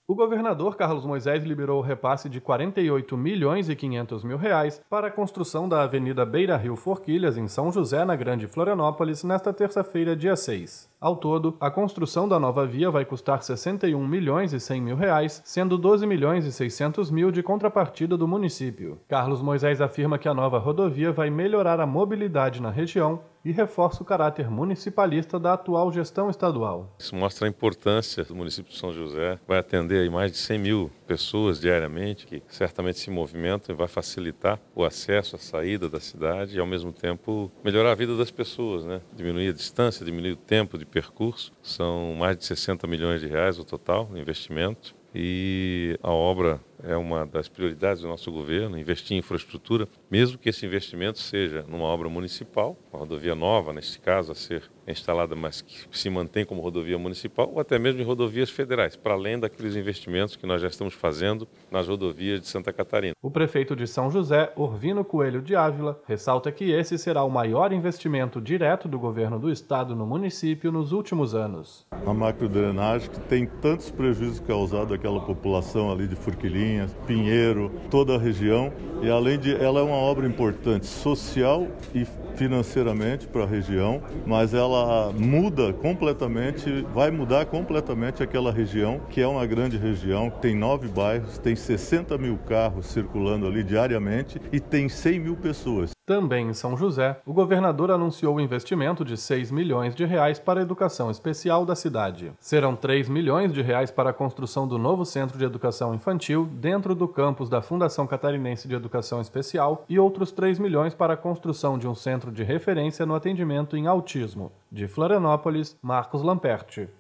O governador Carlos Moisés liberou o repasse de R$ 48.500.000 para a construção da Avenida Beira Rio Forquilhas, em São José, na Grande Florianópolis, nesta terça-feira, dia 6. Ao todo, a construção da nova via vai custar R$ 61.100.000, sendo R$ 12.600.000 de contrapartida do município. Carlos Moisés afirma que a nova rodovia vai melhorar a mobilidade na região e reforça o caráter municipalista da atual gestão estadual. Isso mostra a importância do município de São José. Vai atender aí mais de 100 mil pessoas diariamente, que certamente se movimentam e vai facilitar o acesso, a saída da cidade e, ao mesmo tempo, melhorar a vida das pessoas, né? Diminuir a distância, diminuir o tempo de percurso. São mais de R$ 60 milhões o total de investimento. E a obra é uma das prioridades do nosso governo, investir em infraestrutura, mesmo que esse investimento seja numa obra municipal, uma rodovia nova, neste caso, a ser instalada, mas que se mantém como rodovia municipal, ou até mesmo em rodovias federais, para além daqueles investimentos que nós já estamos fazendo nas rodovias de Santa Catarina. O prefeito de São José, Orvino Coelho de Ávila, ressalta que esse será o maior investimento direto do governo do estado no município nos últimos anos. A macrodrenagem que tem tantos prejuízos causados àquela população ali de Forquilinhas, Pinheiro, toda a região, e além de ela é uma obra importante social e financeiramente para a região, mas ela vai mudar completamente aquela região, que é uma grande região, tem 9 bairros, tem 60 mil carros circulando ali diariamente e tem 100 mil pessoas. Também em São José, o governador anunciou o investimento de R$ 6 milhões para a educação especial da cidade. Serão R$ 3 milhões para a construção do novo Centro de Educação Infantil dentro do campus da Fundação Catarinense de Educação Especial e outros R$ 3 milhões para a construção de um centro de referência no atendimento em autismo. De Florianópolis, Marcos Lamperti.